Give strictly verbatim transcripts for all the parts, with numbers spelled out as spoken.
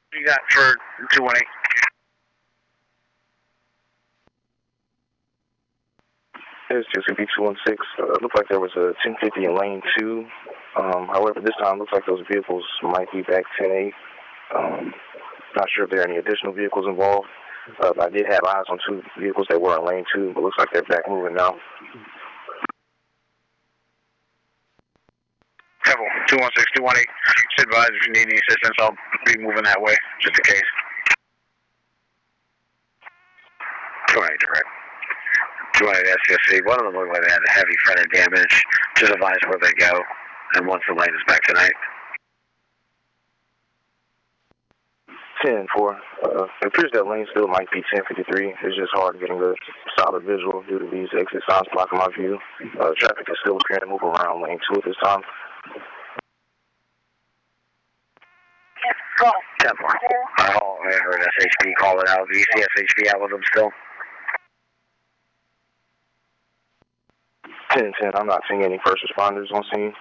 You got for two one eight. It's just gonna be two one six. Uh, it looked like there was a ten fifty in lane two. Um, however, this time it looks like those vehicles might be back ten eight. Um, not sure if there are any additional vehicles involved. Uh, I did have eyes on two vehicles that were in lane two, but looks like they're back moving now. Careful, two one six, two one eight. Just advise if you need any assistance, I'll be moving that way, just in case. two one eight direct. two one eight S C S C. One of them looked like they had heavy front end damage. Just advise where they go, and once the lane is back tonight. ten four. Uh, it appears that lane still might be ten fifty-three. It's just hard getting a solid visual due to these exit signs blocking my view. Uh, traffic is still appearing to move around lane two at this time. ten four. Oh, I heard S H P call it out. Do you see S H P out with them still? ten ten. I'm not seeing any first responders on scene.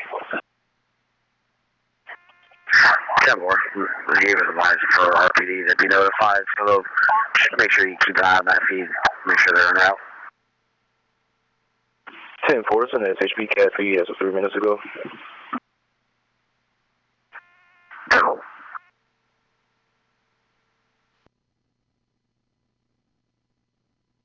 ten four. We gave it advice for R P D to be notified, so they'll make sure you keep an eye on that feed. Make sure they're in route. ten four. It's an S H P cat feed as of three minutes ago.